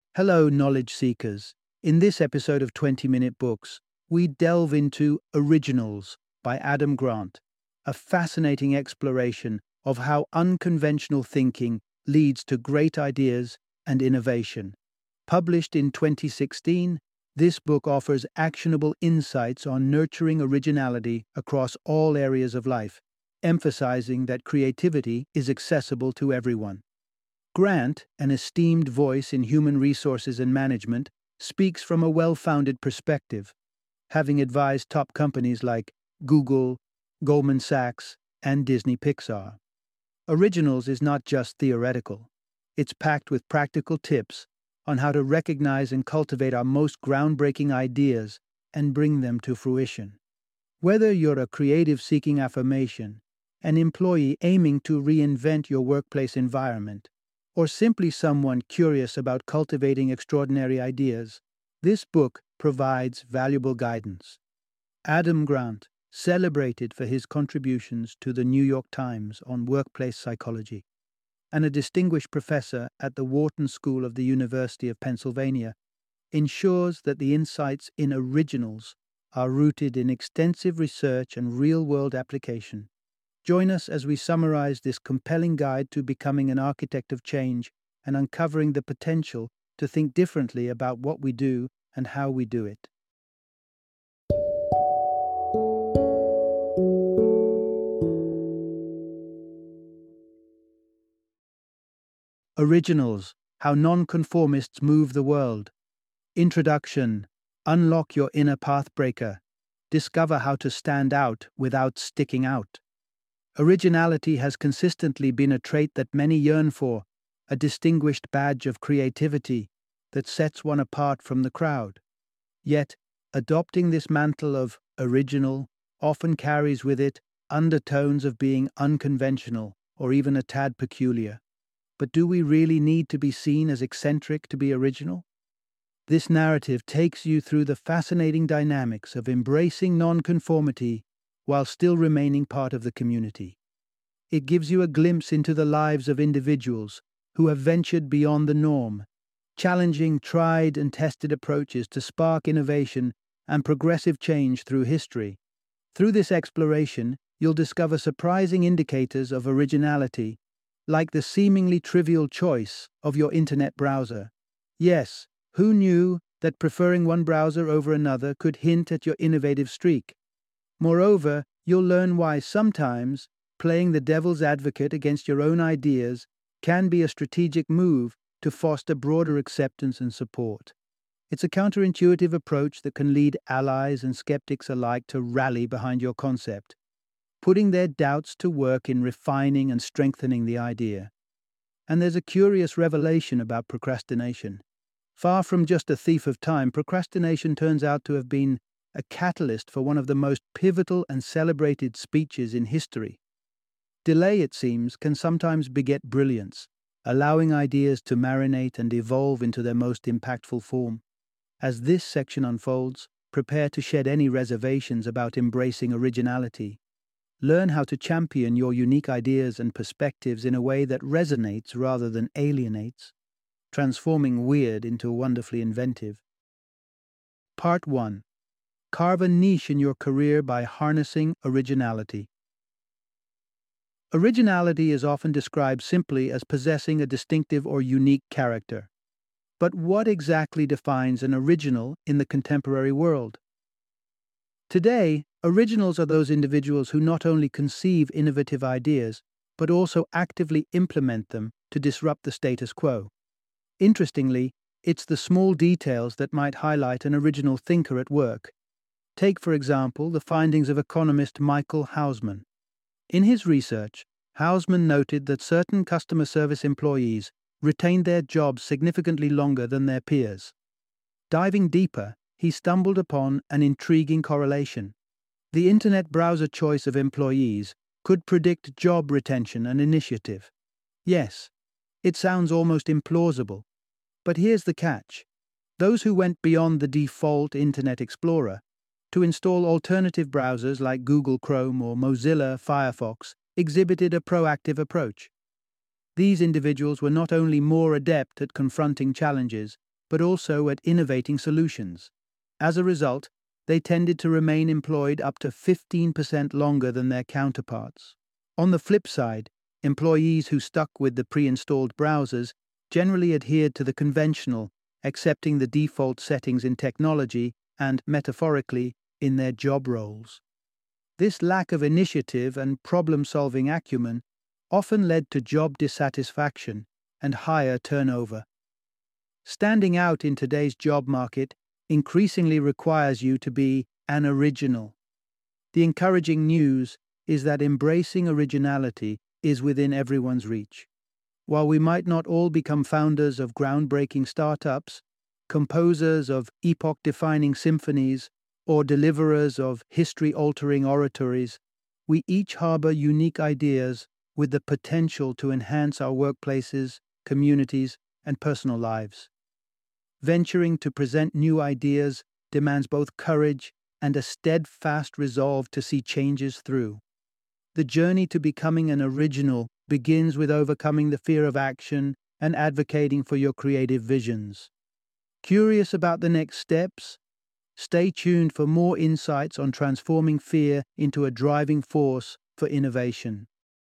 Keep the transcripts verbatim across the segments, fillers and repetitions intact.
Hello, knowledge seekers. In this episode of twenty Minute Books, we delve into Originals by Adam Grant, a fascinating exploration of how unconventional thinking leads to great ideas and innovation. Published in twenty sixteen, this book offers actionable insights on nurturing originality across all areas of life, emphasizing that creativity is accessible to everyone. Grant, an esteemed voice in human resources and management, speaks from a well-founded perspective, having advised top companies like Google, Goldman Sachs, and Disney Pixar. Originals is not just theoretical. It's packed with practical tips on how to recognize and cultivate our most groundbreaking ideas and bring them to fruition. Whether you're a creative seeking affirmation, an employee aiming to reinvent your workplace environment, or simply someone curious about cultivating extraordinary ideas, this book provides valuable guidance. Adam Grant, celebrated for his contributions to the New York Times on workplace psychology, and a distinguished professor at the Wharton School of the University of Pennsylvania, ensures that the insights in Originals are rooted in extensive research and real-world application. Join us as we summarize this compelling guide to becoming an architect of change and uncovering the potential to think differently about what we do and how we do it. Originals: How Nonconformists Move the World. Introduction: Unlock your inner pathbreaker. Discover how to stand out without sticking out. Originality has consistently been a trait that many yearn for, a distinguished badge of creativity that sets one apart from the crowd. Yet, adopting this mantle of original often carries with it undertones of being unconventional or even a tad peculiar. But do we really need to be seen as eccentric to be original? This narrative takes you through the fascinating dynamics of embracing nonconformity while still remaining part of the community. It gives you a glimpse into the lives of individuals who have ventured beyond the norm, challenging tried and tested approaches to spark innovation and progressive change through history. Through this exploration, you'll discover surprising indicators of originality, like the seemingly trivial choice of your internet browser. Yes, who knew that preferring one browser over another could hint at your innovative streak? Moreover, you'll learn why sometimes playing the devil's advocate against your own ideas can be a strategic move to foster broader acceptance and support. It's a counterintuitive approach that can lead allies and skeptics alike to rally behind your concept, putting their doubts to work in refining and strengthening the idea. And there's a curious revelation about procrastination. Far from just a thief of time, procrastination turns out to have been a catalyst for one of the most pivotal and celebrated speeches in history. Delay, it seems, can sometimes beget brilliance, allowing ideas to marinate and evolve into their most impactful form. As this section unfolds, prepare to shed any reservations about embracing originality. Learn how to champion your unique ideas and perspectives in a way that resonates rather than alienates, transforming weird into wonderfully inventive. Part one. Carve a niche in your career by harnessing originality. Originality is often described simply as possessing a distinctive or unique character. But what exactly defines an original in the contemporary world? Today, originals are those individuals who not only conceive innovative ideas, but also actively implement them to disrupt the status quo. Interestingly, it's the small details that might highlight an original thinker at work. Take, for example, the findings of economist Michael Hausman. In his research, Hausman noted that certain customer service employees retained their jobs significantly longer than their peers. Diving deeper, he stumbled upon an intriguing correlation. The internet browser choice of employees could predict job retention and initiative. Yes, it sounds almost implausible. But here's the catch. Those who went beyond the default Internet Explorer to install alternative browsers like Google Chrome or Mozilla Firefox exhibited a proactive approach. These individuals were not only more adept at confronting challenges, but also at innovating solutions. As a result, they tended to remain employed up to fifteen percent longer than their counterparts. On the flip side, employees who stuck with the pre-installed browsers generally adhered to the conventional, accepting the default settings in technology and, metaphorically, in their job roles. This lack of initiative and problem-solving acumen often led to job dissatisfaction and higher turnover. Standing out in today's job market increasingly requires you to be an original. The encouraging news is that embracing originality is within everyone's reach. While we might not all become founders of groundbreaking startups, composers of epoch-defining symphonies, or deliverers of history-altering oratories, we each harbor unique ideas with the potential to enhance our workplaces, communities, and personal lives. Venturing to present new ideas demands both courage and a steadfast resolve to see changes through. The journey to becoming an original begins with overcoming the fear of action and advocating for your creative visions. Curious about the next steps? Stay tuned for more insights on transforming fear into a driving force for innovation.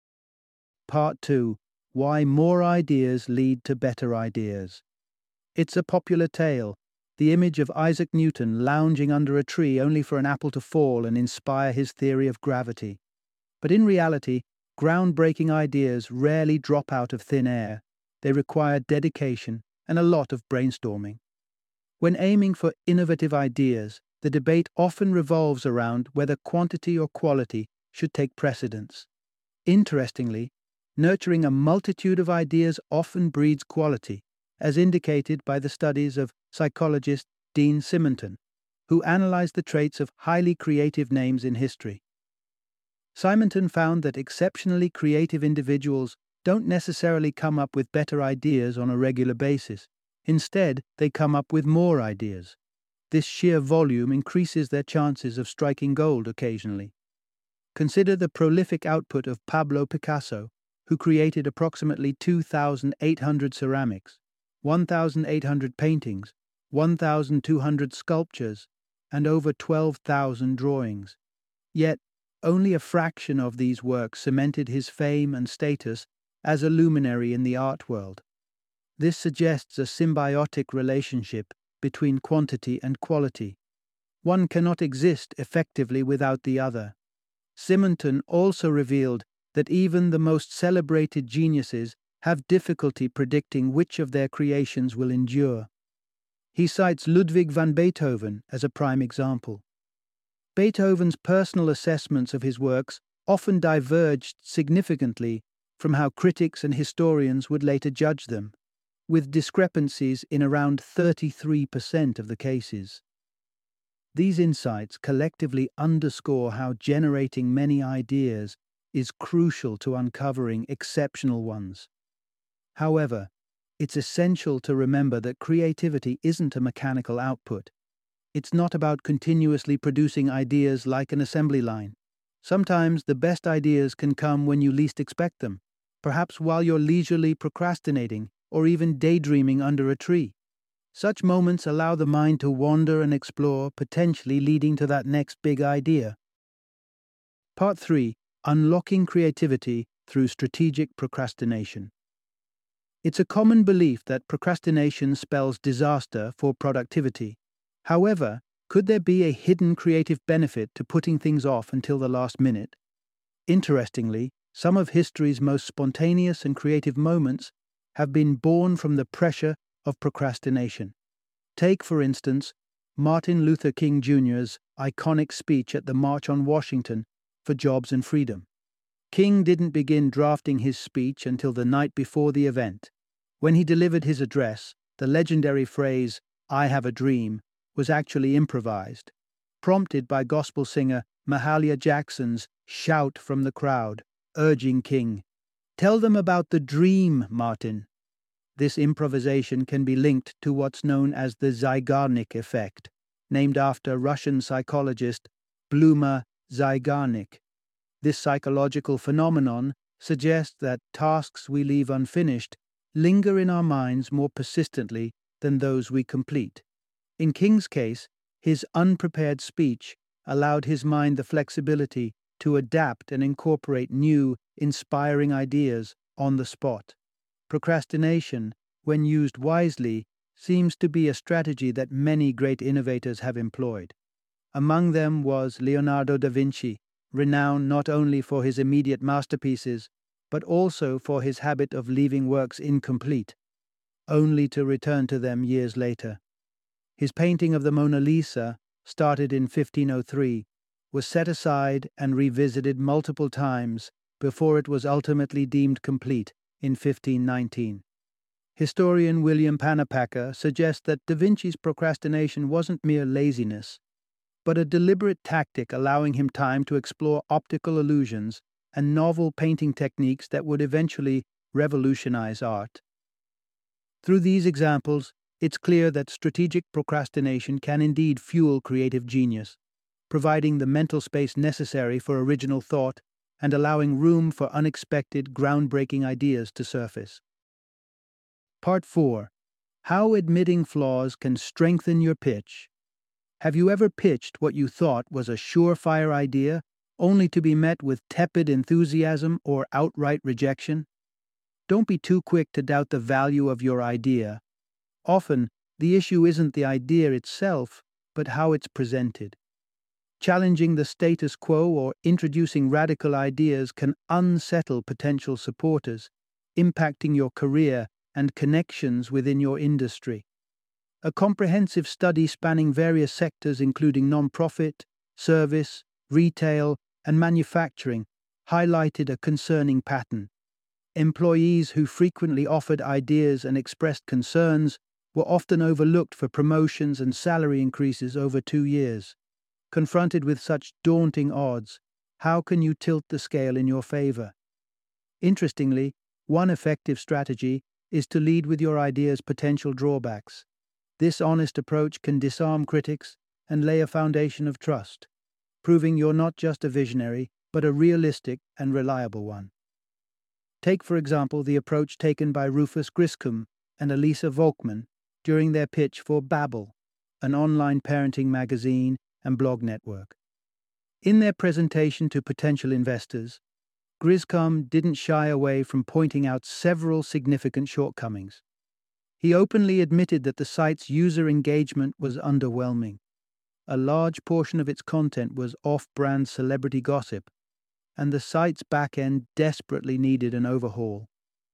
Part two. Why more ideas lead to better ideas. It's a popular tale, the image of Isaac Newton lounging under a tree only for an apple to fall and inspire his theory of gravity. But in reality, groundbreaking ideas rarely drop out of thin air. They require dedication and a lot of brainstorming. When aiming for innovative ideas, the debate often revolves around whether quantity or quality should take precedence. Interestingly, nurturing a multitude of ideas often breeds quality, as indicated by the studies of psychologist Dean Simonton, who analyzed the traits of highly creative names in history. Simonton found that exceptionally creative individuals don't necessarily come up with better ideas on a regular basis. Instead, they come up with more ideas. This sheer volume increases their chances of striking gold occasionally. Consider the prolific output of Pablo Picasso, who created approximately two thousand eight hundred ceramics, one thousand eight hundred paintings, one thousand two hundred sculptures, and over twelve thousand drawings. Yet, only a fraction of these works cemented his fame and status as a luminary in the art world. This suggests a symbiotic relationship between quantity and quality. One cannot exist effectively without the other. Simonton also revealed that even the most celebrated geniuses have difficulty predicting which of their creations will endure. He cites Ludwig van Beethoven as a prime example. Beethoven's personal assessments of his works often diverged significantly from how critics and historians would later judge them, with discrepancies in around thirty-three percent of the cases. These insights collectively underscore how generating many ideas is crucial to uncovering exceptional ones. However, it's essential to remember that creativity isn't a mechanical output. It's not about continuously producing ideas like an assembly line. Sometimes the best ideas can come when you least expect them, perhaps while you're leisurely procrastinating or even daydreaming under a tree. Such moments allow the mind to wander and explore, potentially leading to that next big idea. Part three. Unlocking creativity through strategic procrastination. It's a common belief that procrastination spells disaster for productivity. However, could there be a hidden creative benefit to putting things off until the last minute? Interestingly, some of history's most spontaneous and creative moments have been born from the pressure of procrastination. Take, for instance, Martin Luther King Junior's iconic speech at the March on Washington for Jobs and Freedom. King didn't begin drafting his speech until the night before the event. When he delivered his address, the legendary phrase, "I have a dream," was actually improvised, prompted by gospel singer Mahalia Jackson's shout from the crowd, urging King, "Tell them about the dream, Martin." This improvisation can be linked to what's known as the Zygarnik effect, named after Russian psychologist Bluma Zygarnik. This psychological phenomenon suggests that tasks we leave unfinished linger in our minds more persistently than those we complete. In King's case, his unprepared speech allowed his mind the flexibility to adapt and incorporate new, inspiring ideas on the spot. Procrastination, when used wisely, seems to be a strategy that many great innovators have employed. Among them was Leonardo da Vinci, renowned not only for his immediate masterpieces, but also for his habit of leaving works incomplete, only to return to them years later. His painting of the Mona Lisa, started in fifteen oh three, was set aside and revisited multiple times before it was ultimately deemed complete in fifteen nineteen. Historian William Panapacker suggests that Da Vinci's procrastination wasn't mere laziness, but a deliberate tactic allowing him time to explore optical illusions and novel painting techniques that would eventually revolutionize art. Through these examples, it's clear that strategic procrastination can indeed fuel creative genius, providing the mental space necessary for original thought and allowing room for unexpected, groundbreaking ideas to surface. Part four. How admitting flaws can strengthen your pitch. Have you ever pitched what you thought was a surefire idea, only to be met with tepid enthusiasm or outright rejection? Don't be too quick to doubt the value of your idea. Often, the issue isn't the idea itself, but how it's presented. Challenging the status quo or introducing radical ideas can unsettle potential supporters, impacting your career and connections within your industry. A comprehensive study spanning various sectors including non-profit, service, retail, and manufacturing highlighted a concerning pattern. Employees who frequently offered ideas and expressed concerns were often overlooked for promotions and salary increases over two years. Confronted with such daunting odds, how can you tilt the scale in your favor? Interestingly, one effective strategy is to lead with your idea's potential drawbacks. This honest approach can disarm critics and lay a foundation of trust, proving you're not just a visionary, but a realistic and reliable one. Take, for example, the approach taken by Rufus Griscom and Elisa Volkman during their pitch for Babbel, an online parenting magazine and blog network. In their presentation to potential investors, Griscom didn't shy away from pointing out several significant shortcomings. He openly admitted that the site's user engagement was underwhelming. A large portion of its content was off-brand celebrity gossip, and the site's back-end desperately needed an overhaul.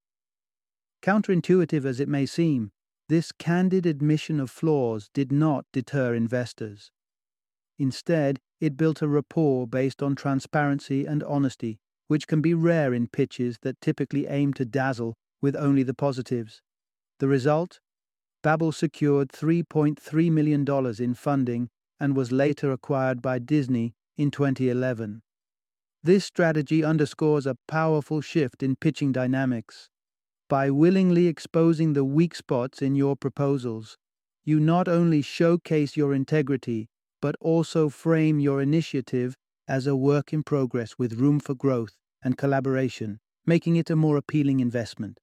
Counterintuitive as it may seem, this candid admission of flaws did not deter investors. Instead, it built a rapport based on transparency and honesty, which can be rare in pitches that typically aim to dazzle with only the positives. The result? Babbel secured three point three million dollars in funding and was later acquired by Disney in twenty eleven. This strategy underscores a powerful shift in pitching dynamics. By willingly exposing the weak spots in your proposals, you not only showcase your integrity, but also frame your initiative as a work in progress with room for growth and collaboration, making it a more appealing investment.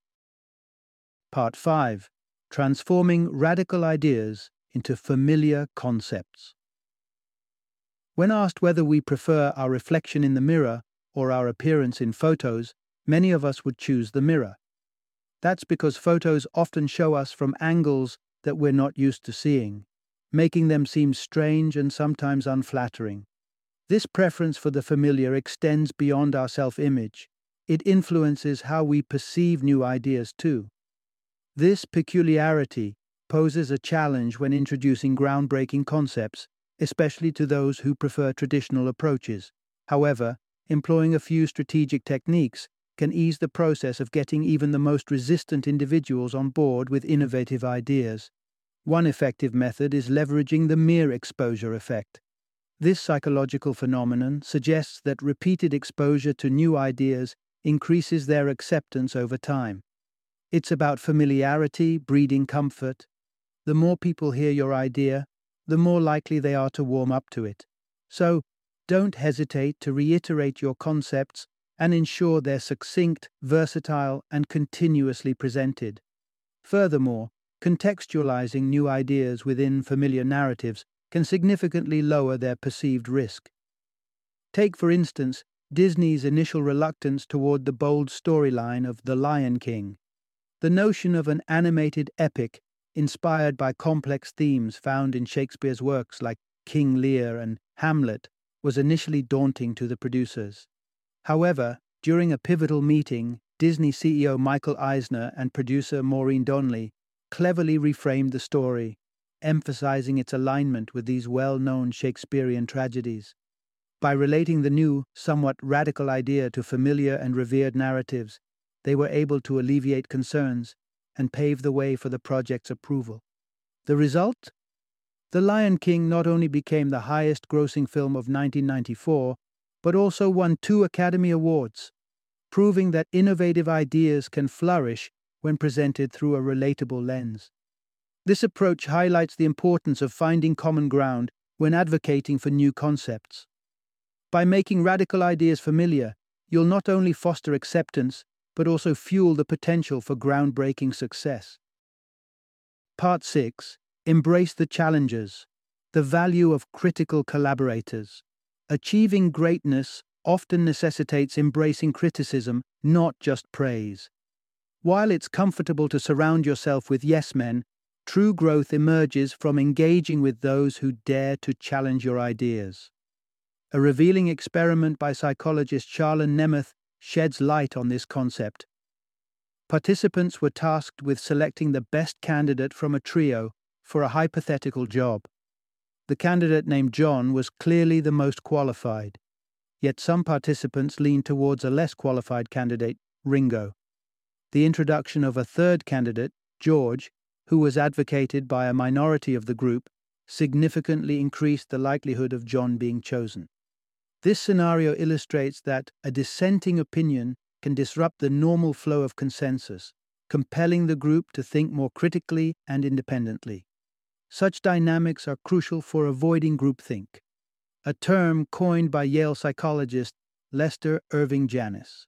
Part five. Transforming radical ideas into familiar concepts. When asked whether we prefer our reflection in the mirror or our appearance in photos, many of us would choose the mirror. That's because photos often show us from angles that we're not used to seeing, making them seem strange and sometimes unflattering. This preference for the familiar extends beyond our self-image. It influences how we perceive new ideas too. This peculiarity poses a challenge when introducing groundbreaking concepts, especially to those who prefer traditional approaches. However, employing a few strategic techniques can ease the process of getting even the most resistant individuals on board with innovative ideas. One effective method is leveraging the mere exposure effect. This psychological phenomenon suggests that repeated exposure to new ideas increases their acceptance over time. It's about familiarity breeding comfort. The more people hear your idea, the more likely they are to warm up to it. So, don't hesitate to reiterate your concepts and ensure they're succinct, versatile, and continuously presented. Furthermore, Contextualizing new ideas within familiar narratives can significantly lower their perceived risk. Take, for instance, Disney's initial reluctance toward the bold storyline of The Lion King. The notion of an animated epic inspired by complex themes found in Shakespeare's works like King Lear and Hamlet was initially daunting to the producers. However, during a pivotal meeting, Disney C E O Michael Eisner and producer Maureen Donnelly cleverly reframed the story, emphasizing its alignment with these well-known Shakespearean tragedies. By relating the new, somewhat radical idea to familiar and revered narratives, they were able to alleviate concerns and pave the way for the project's approval. The result? The Lion King not only became the highest-grossing film of nineteen ninety-four, but also won two Academy Awards, proving that innovative ideas can flourish when presented through a relatable lens. This approach highlights the importance of finding common ground when advocating for new concepts. By making radical ideas familiar, you'll not only foster acceptance, but also fuel the potential for groundbreaking success. Part six. Embrace the challenges. The value of critical collaborators. Achieving greatness often necessitates embracing criticism, not just praise. While it's comfortable to surround yourself with yes-men, true growth emerges from engaging with those who dare to challenge your ideas. A revealing experiment by psychologist Charlen Nemeth sheds light on this concept. Participants were tasked with selecting the best candidate from a trio for a hypothetical job. The candidate named John was clearly the most qualified, yet some participants leaned towards a less qualified candidate, Ringo. The introduction of a third candidate, George, who was advocated by a minority of the group, significantly increased the likelihood of John being chosen. This scenario illustrates that a dissenting opinion can disrupt the normal flow of consensus, compelling the group to think more critically and independently. Such dynamics are crucial for avoiding groupthink, a term coined by Yale psychologist Lester Irving Janis.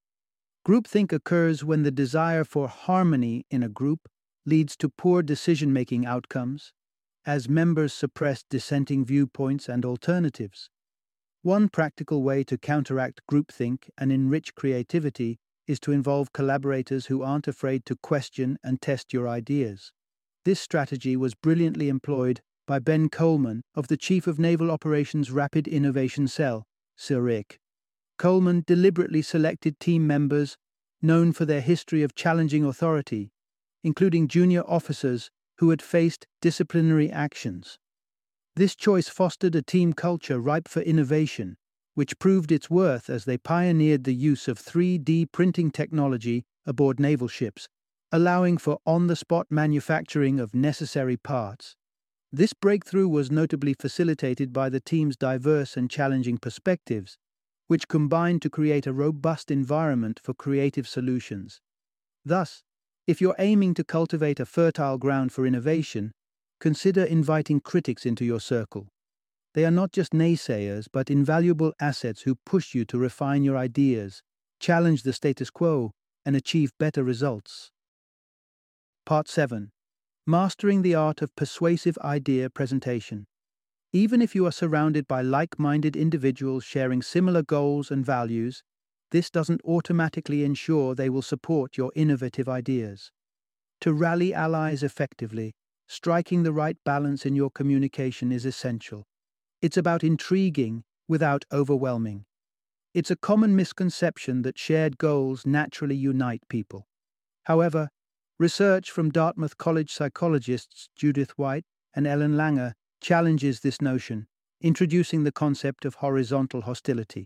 Groupthink occurs when the desire for harmony in a group leads to poor decision-making outcomes, as members suppress dissenting viewpoints and alternatives. One practical way to counteract groupthink and enrich creativity is to involve collaborators who aren't afraid to question and test your ideas. This strategy was brilliantly employed by Ben Coleman of the Chief of Naval Operations Rapid Innovation Cell, C I R I C. Coleman deliberately selected team members known for their history of challenging authority, including junior officers who had faced disciplinary actions. This choice fostered a team culture ripe for innovation, which proved its worth as they pioneered the use of three D printing technology aboard naval ships, allowing for on-the-spot manufacturing of necessary parts. This breakthrough was notably facilitated by the team's diverse and challenging perspectives, which combined to create a robust environment for creative solutions. Thus, if you're aiming to cultivate a fertile ground for innovation, consider inviting critics into your circle. They are not just naysayers, but invaluable assets who push you to refine your ideas, challenge the status quo, and achieve better results. Part seven. Mastering the art of persuasive idea presentation. Even if you are surrounded by like-minded individuals sharing similar goals and values, this doesn't automatically ensure they will support your innovative ideas. To rally allies effectively, striking the right balance in your communication is essential. It's about intriguing without overwhelming. It's a common misconception that shared goals naturally unite people. However, research from Dartmouth College psychologists Judith White and Ellen Langer challenges this notion, introducing the concept of horizontal hostility.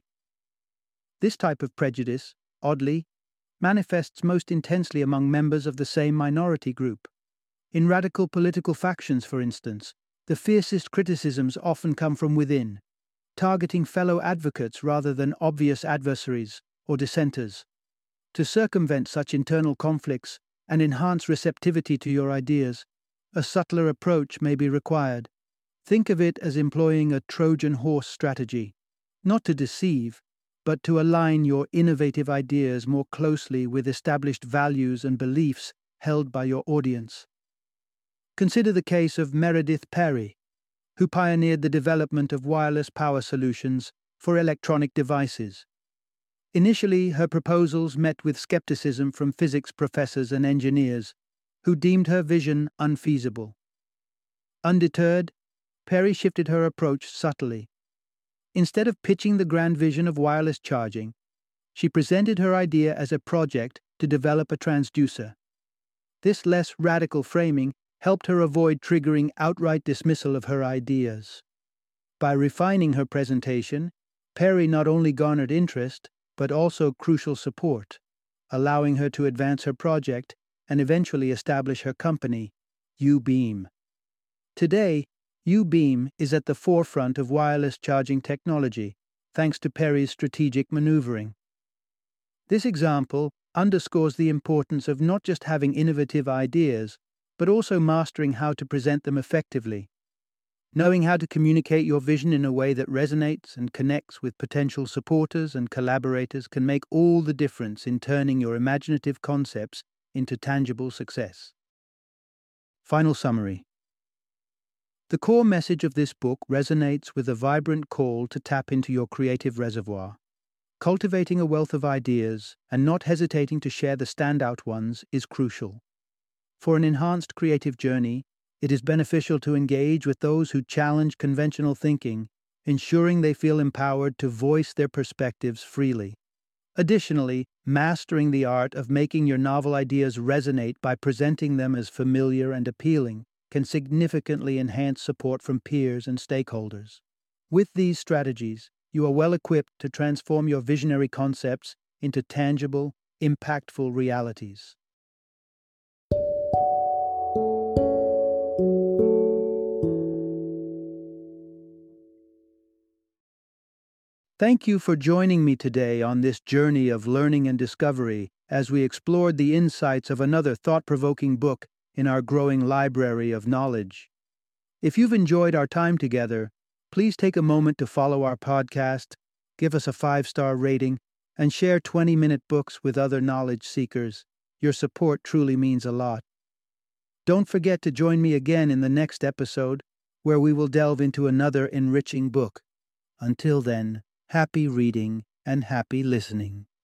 This type of prejudice, oddly, manifests most intensely among members of the same minority group. In radical political factions, for instance, the fiercest criticisms often come from within, targeting fellow advocates rather than obvious adversaries or dissenters. To circumvent such internal conflicts and enhance receptivity to your ideas, a subtler approach may be required. Think of it as employing a Trojan horse strategy, not to deceive, but to align your innovative ideas more closely with established values and beliefs held by your audience. Consider the case of Meredith Perry, who pioneered the development of wireless power solutions for electronic devices. Initially, her proposals met with skepticism from physics professors and engineers, who deemed her vision unfeasible. Undeterred, Perry shifted her approach subtly. Instead of pitching the grand vision of wireless charging, she presented her idea as a project to develop a transducer. This less radical framing helped her avoid triggering outright dismissal of her ideas. By refining her presentation, Perry not only garnered interest, but also crucial support, allowing her to advance her project and eventually establish her company, U-Beam. Today, U-Beam is at the forefront of wireless charging technology, thanks to Perry's strategic maneuvering. This example underscores the importance of not just having innovative ideas, but also mastering how to present them effectively. Knowing how to communicate your vision in a way that resonates and connects with potential supporters and collaborators can make all the difference in turning your imaginative concepts into tangible success. Final summary. The core message of this book resonates with a vibrant call to tap into your creative reservoir. Cultivating a wealth of ideas and not hesitating to share the standout ones is crucial. For an enhanced creative journey, it is beneficial to engage with those who challenge conventional thinking, ensuring they feel empowered to voice their perspectives freely. Additionally, mastering the art of making your novel ideas resonate by presenting them as familiar and appealing can significantly enhance support from peers and stakeholders. With these strategies, you are well equipped to transform your visionary concepts into tangible, impactful realities. Thank you for joining me today on this journey of learning and discovery as we explored the insights of another thought-provoking book in our growing library of knowledge. If you've enjoyed our time together, please take a moment to follow our podcast, give us a five-star rating, and share twenty-minute books with other knowledge seekers. Your support truly means a lot. Don't forget to join me again in the next episode, where we will delve into another enriching book. Until then, happy reading and happy listening.